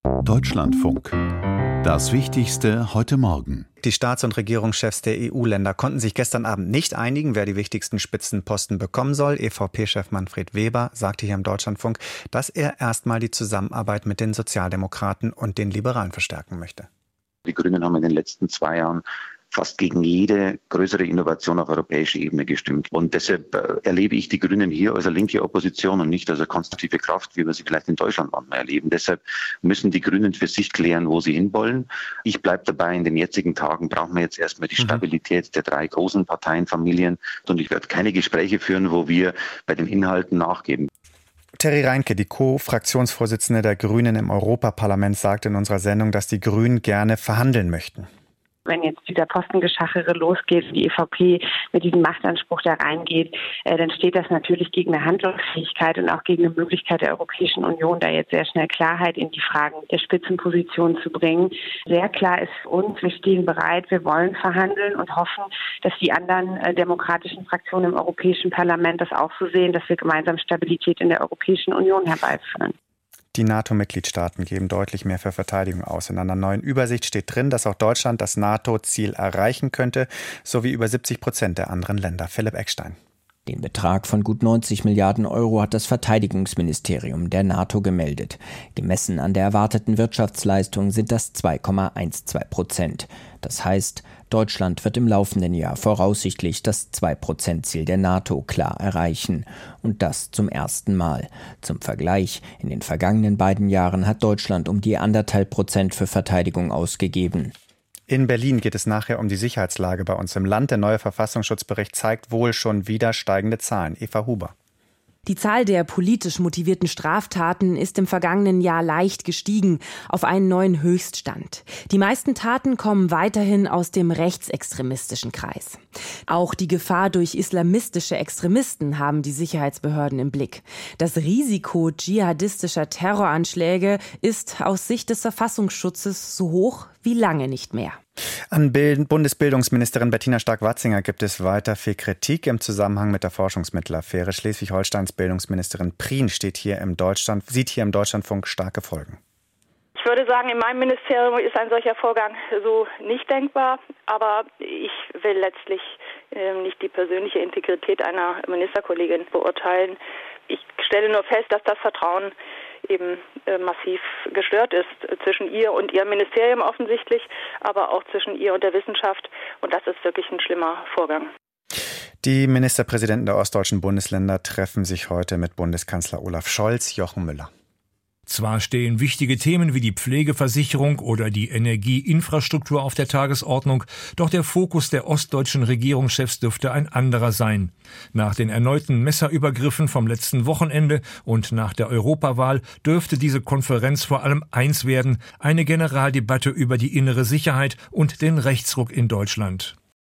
Deutschlandfunk. Das Wichtigste heute Morgen. Die Staats- und Regierungschefs der EU-Länder konnten sich gestern Abend nicht einigen, wer die wichtigsten Spitzenposten bekommen soll. EVP-Chef Manfred Weber sagte hier im Deutschlandfunk, dass er erstmal die Zusammenarbeit mit den Sozialdemokraten und den Liberalen verstärken möchte. Die Grünen haben in den letzten 2 Jahren fast gegen jede größere Innovation auf europäischer Ebene gestimmt. Und deshalb erlebe ich die Grünen hier als eine linke Opposition und nicht als eine konstruktive Kraft, wie wir sie vielleicht in Deutschland manchmal erleben. Deshalb müssen die Grünen für sich klären, wo sie hinwollen. Ich bleibe dabei, in den jetzigen Tagen brauchen wir jetzt erstmal die Stabilität der 3 großen Parteienfamilien. Und ich werde keine Gespräche führen, wo wir bei den Inhalten nachgeben. Terry Reinke, die Co-Fraktionsvorsitzende der Grünen im Europaparlament, sagte in unserer Sendung, dass die Grünen gerne verhandeln möchten. Wenn jetzt dieser Postengeschachere losgeht, die EVP mit diesem Machtanspruch da reingeht, dann steht das natürlich gegen eine Handlungsfähigkeit und auch gegen eine Möglichkeit der Europäischen Union, da jetzt sehr schnell Klarheit in die Fragen der Spitzenposition zu bringen. Sehr klar ist für uns, wir stehen bereit, wir wollen verhandeln und hoffen, dass die anderen demokratischen Fraktionen im Europäischen Parlament das auch so sehen, dass wir gemeinsam Stabilität in der Europäischen Union herbeiführen. Die NATO-Mitgliedstaaten geben deutlich mehr für Verteidigung aus. In einer neuen Übersicht steht drin, dass auch Deutschland das NATO-Ziel erreichen könnte, sowie über 70% der anderen Länder. Philipp Eckstein. Den Betrag von gut 90 Milliarden Euro hat das Verteidigungsministerium der NATO gemeldet. Gemessen an der erwarteten Wirtschaftsleistung sind das 2,12%. Das heißt, Deutschland wird im laufenden Jahr voraussichtlich das 2%-Ziel der NATO klar erreichen. Und das zum ersten Mal. Zum Vergleich, in den vergangenen beiden Jahren hat Deutschland um die 1,5% für Verteidigung ausgegeben. In Berlin geht es nachher um die Sicherheitslage bei uns im Land. Der neue Verfassungsschutzbericht zeigt wohl schon wieder steigende Zahlen. Eva Huber. Die Zahl der politisch motivierten Straftaten ist im vergangenen Jahr leicht gestiegen auf einen neuen Höchststand. Die meisten Taten kommen weiterhin aus dem rechtsextremistischen Kreis. Auch die Gefahr durch islamistische Extremisten haben die Sicherheitsbehörden im Blick. Das Risiko dschihadistischer Terroranschläge ist aus Sicht des Verfassungsschutzes so hoch wie lange nicht mehr. An Bundesbildungsministerin Bettina Stark-Watzinger gibt es weiter viel Kritik im Zusammenhang mit der Forschungsmittelaffäre. Schleswig-Holsteins Bildungsministerin Prien sieht hier im Deutschlandfunk starke Folgen. Ich würde sagen, in meinem Ministerium ist ein solcher Vorgang so nicht denkbar. Aber ich will letztlich nicht die persönliche Integrität einer Ministerkollegin beurteilen. Ich stelle nur fest, dass das Vertrauen eben massiv gestört ist zwischen ihr und ihrem Ministerium offensichtlich, aber auch zwischen ihr und der Wissenschaft. Und das ist wirklich ein schlimmer Vorgang. Die Ministerpräsidenten der ostdeutschen Bundesländer treffen sich heute mit Bundeskanzler Olaf Scholz. Jochen Müller. Zwar stehen wichtige Themen wie die Pflegeversicherung oder die Energieinfrastruktur auf der Tagesordnung, doch der Fokus der ostdeutschen Regierungschefs dürfte ein anderer sein. Nach den erneuten Messerübergriffen vom letzten Wochenende und nach der Europawahl dürfte diese Konferenz vor allem eins werden: eine Generaldebatte über die innere Sicherheit und den Rechtsruck in Deutschland.